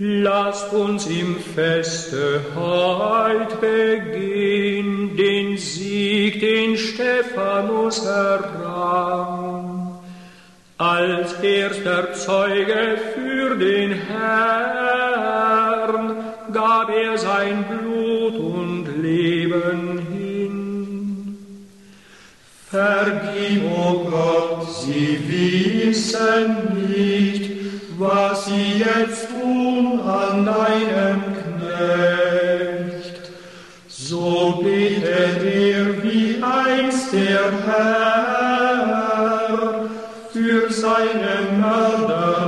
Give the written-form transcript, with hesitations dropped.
Lasst uns im Feste heut begehn, den Sieg, den Stephanus errang. Als erster Zeuge für den Herrn gab er sein Blut und Leben hin. Vergib, o Gott, sie wissen nicht, was sie jetzt tun an deinem Knecht. So betet er wie einst der Herr für seine Mörder